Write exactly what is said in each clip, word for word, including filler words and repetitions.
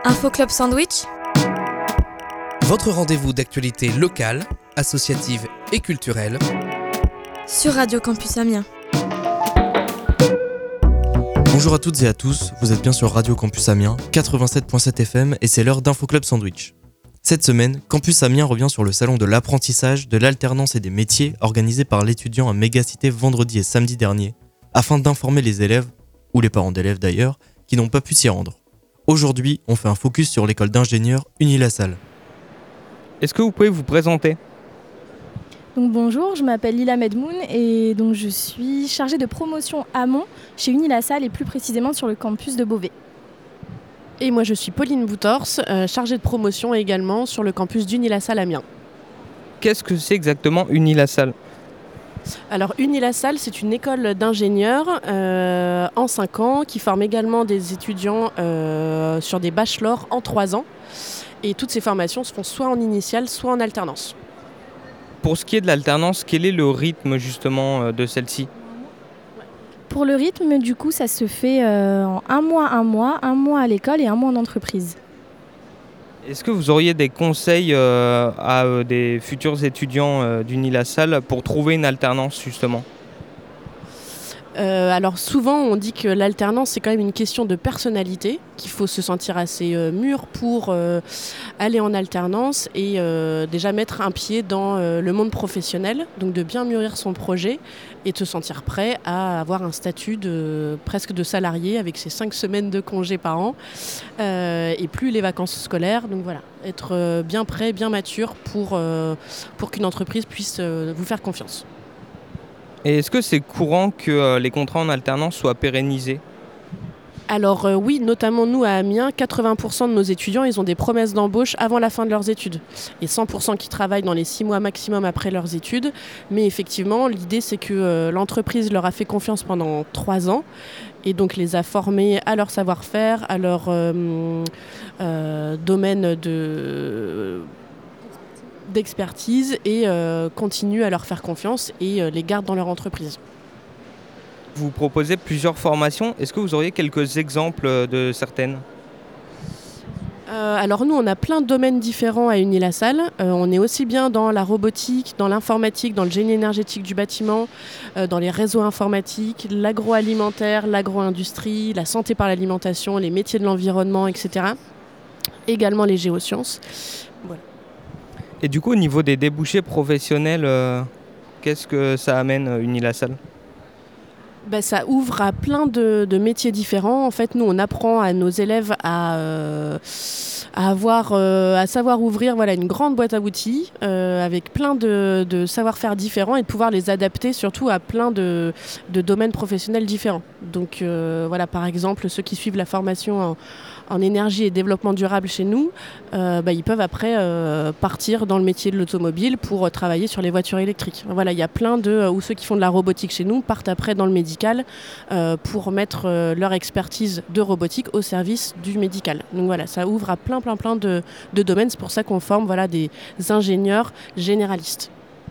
Info Club Sandwich, votre rendez-vous d'actualité locale, associative et culturelle sur Radio Campus Amiens. Bonjour à toutes et à tous, vous êtes bien sur Radio Campus Amiens, quatre-vingt-sept virgule sept F M et c'est l'heure d'Info Club Sandwich. Cette semaine, Campus Amiens revient sur le salon de l'apprentissage, de l'alternance et des métiers organisé par l'étudiant à Mégacité vendredi et samedi dernier, afin d'informer les élèves, ou les parents d'élèves d'ailleurs, qui n'ont pas pu s'y rendre. Aujourd'hui, on fait un focus sur l'école d'ingénieurs Unilassal. Est-ce que vous pouvez vous présenter ? Donc bonjour, je m'appelle Lila Medmoun et donc je suis chargée de promotion amont chez Unilassal et plus précisément sur le campus de Beauvais. Et moi je suis Pauline Boutors, euh, chargée de promotion également sur le campus d'Unilassal Amiens. Qu'est-ce que c'est exactement Unilassal ? Alors Unilassal, c'est une école d'ingénieurs euh, en cinq ans qui forme également des étudiants euh, sur des bachelors en trois ans. Et toutes ces formations se font soit en initiale, soit en alternance. Pour ce qui est de l'alternance, quel est le rythme justement de celle-ci ? Pour le rythme, du coup, ça se fait euh, en un mois, un mois, un mois à l'école et un mois en entreprise. Est-ce que vous auriez des conseils euh, à euh, des futurs étudiants euh, d'Unilassal pour trouver une alternance justement ? Euh, alors souvent on dit que l'alternance c'est quand même une question de personnalité, qu'il faut se sentir assez euh, mûr pour euh, aller en alternance et euh, déjà mettre un pied dans euh, le monde professionnel, donc de bien mûrir son projet et de se sentir prêt à avoir un statut de, presque de salarié avec ses cinq semaines de congés par an euh, et plus les vacances scolaires. Donc voilà, être euh, bien prêt, bien mature pour, euh, pour qu'une entreprise puisse euh, vous faire confiance. Et est-ce que c'est courant que euh, les contrats en alternance soient pérennisés ? Alors euh, oui, notamment nous à Amiens, quatre-vingts pour cent de nos étudiants, ils ont des promesses d'embauche avant la fin de leurs études. Et cent pour cent qui travaillent dans les six mois maximum après leurs études. Mais effectivement, l'idée c'est que euh, l'entreprise leur a fait confiance pendant trois ans et donc les a formés à leur savoir-faire, à leur euh, euh, domaine de... d'expertise et euh, continue à leur faire confiance et euh, les garde dans leur entreprise. Vous proposez plusieurs formations. Est-ce que vous auriez quelques exemples de certaines ? Euh, alors nous, on a plein de domaines différents à Unilassal. Euh, on est aussi bien dans la robotique, dans l'informatique, dans le génie énergétique du bâtiment, euh, dans les réseaux informatiques, l'agroalimentaire, l'agro-industrie, la santé par l'alimentation, les métiers de l'environnement, et cetera. Également les géosciences. Voilà. Et du coup, au niveau des débouchés professionnels, euh, qu'est-ce que ça amène Unilassal ? Ben, ça ouvre à plein de, de métiers différents. En fait, nous, on apprend à nos élèves à, euh, à, avoir, euh, à savoir ouvrir voilà, une grande boîte à outils euh, avec plein de, de savoir-faire différents et de pouvoir les adapter surtout à plein de, de domaines professionnels différents. Donc, euh, voilà, par exemple, ceux qui suivent la formation en, en énergie et développement durable chez nous, euh, ben, ils peuvent après euh, partir dans le métier de l'automobile pour travailler sur les voitures électriques. Voilà, il y a plein de... ou ceux qui font de la robotique chez nous partent après dans le médical Euh, pour mettre euh, leur expertise de robotique au service du médical. Donc voilà, ça ouvre à plein plein plein de, de domaines. C'est pour ça qu'on forme voilà, des ingénieurs généralistes.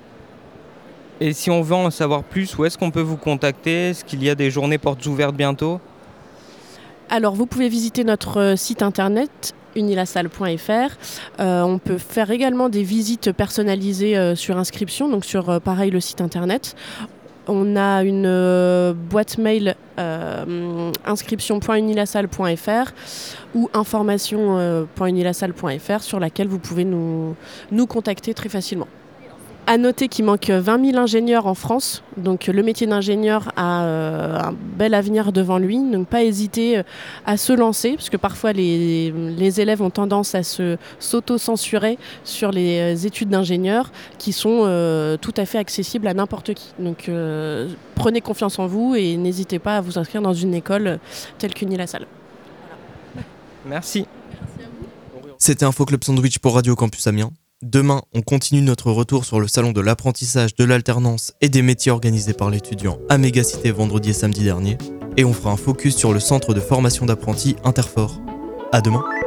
Et si on veut en savoir plus, où est-ce qu'on peut vous contacter ? Est-ce qu'il y a des journées portes ouvertes bientôt ? Alors vous pouvez visiter notre site internet unilassal point f r. Euh, on peut faire également des visites personnalisées euh, sur inscription, donc sur euh, pareil le site internet. On a une euh, boîte mail euh, inscription point unilassal point f r ou information point unilassal point f r sur laquelle vous pouvez nous, nous contacter très facilement. À noter qu'il manque vingt mille ingénieurs en France, donc le métier d'ingénieur a euh, un bel avenir devant lui, donc pas hésiter à se lancer, parce que parfois les, les élèves ont tendance à se, s'auto-censurer sur les études d'ingénieur qui sont euh, tout à fait accessibles à n'importe qui. Donc euh, prenez confiance en vous et n'hésitez pas à vous inscrire dans une école telle qu'Unilassal. Voilà. Merci. Merci à vous. C'était Info Club Sandwich pour Radio Campus Amiens. Demain, on continue notre retour sur le salon de l'apprentissage, de l'alternance et des métiers organisés par l'étudiant à Mégacité vendredi et samedi dernier. Et on fera un focus sur le centre de formation d'apprentis Interfort. À demain.